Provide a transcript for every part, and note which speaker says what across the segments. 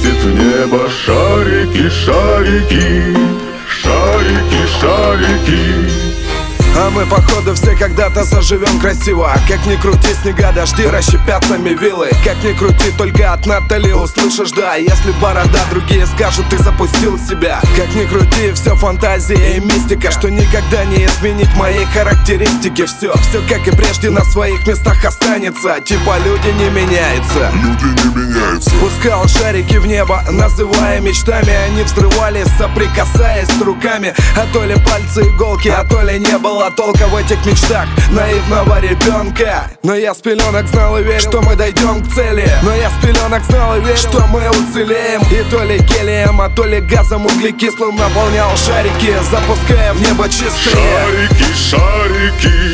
Speaker 1: уносит в небо шарики, шарики, шарики, шарики.
Speaker 2: А мы, походу, все когда-то заживем красиво. Как ни крути, снега, дожди расщепят сами вилы. Как ни крути, только от Натали услышишь да. Если борода, другие скажут, ты запустил себя. Как ни крути, все фантазия и мистика, что никогда не изменить моей характеристики. Все как и прежде на своих местах останется. Типа люди не меняются.
Speaker 1: Люди не меняются.
Speaker 2: Пускал шарики в небо, называя мечтами. Они взрывались, соприкасаясь с руками. А то ли пальцы иголки, а то ли не было толка в этих мечтах наивного ребенка. Но я с пеленок знал и верил, что мы дойдем к цели. Но я с пеленок знал и верил, что мы уцелеем. И то ли гелием, а то ли газом углекислым наполнял шарики, запуская в небо чистые
Speaker 1: шарики, шарики,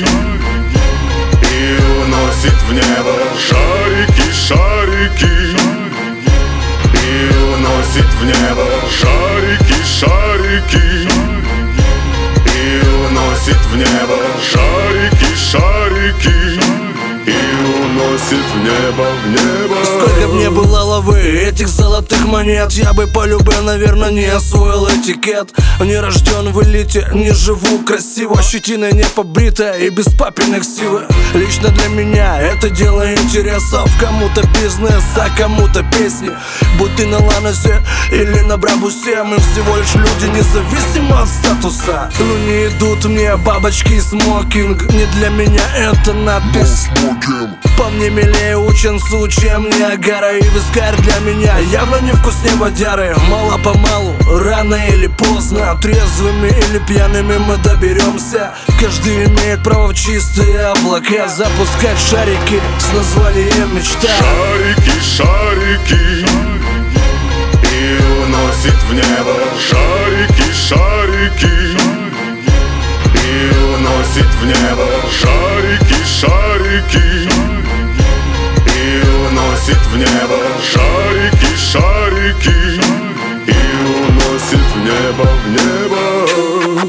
Speaker 1: и уносит в небо шарики, шарики, и уносит в небо шарики, шарики, и уносит в небо шарики, шарики, и уносит в небо, в небо.
Speaker 3: Сколько б мне было лавы этих золотых монет, я бы полюбил, наверное, не освоил этикет. Не рожден в элите, не живу красиво, щетина не побритая и без папиных сил. Лично для меня это дело интересов. Кому-то бизнес, а кому-то песни. Будь ты на Ланосе или на Брабусе, мы всего лишь люди, независимо от статуса. Ну не идут мне бабочки и смокинг, не для меня это надпись. По мне милее ученцу, чем Ниагара и вискарь для меня явно не вкуснее водяры. Мало-помалу, рано или поздно, трезвыми или пьяными мы доберемся. Каждый имеет право в чистые облака запускать шарики с названием мечта.
Speaker 1: Шарики, шарики, и уносит в небо шарики, шарики, и уносит в небо шарики, шарики, и уносит в небо шарики, шарики, и уносит в небо, в небо.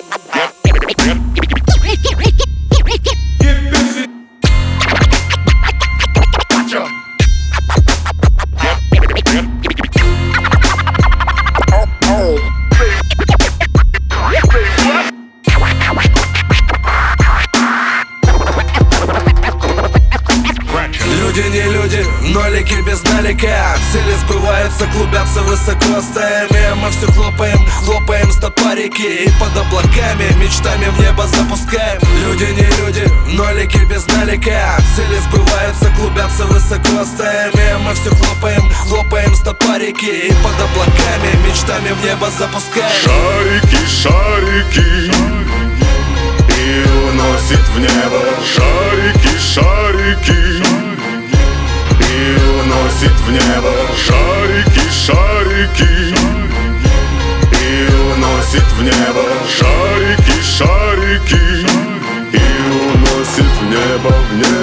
Speaker 2: Люди не люди, нолики без налика. Цели сбываются, клубятся высоко стаями. Мы все хлопаем стопарики. И под облаками, мечтами в небо запускаем. Люди не люди, нолики без налика. Цели сбываются, клубятся высоко стаями. Мы все хлопаем стопарики. И под облаками, мечтами в небо запускаем.
Speaker 1: Шарики, шарики, и уносит в небо шарики, шарики, и уносит в небо шарики, шарики, и уносит в небо шарики, шарики, и уносит в небо, в небо.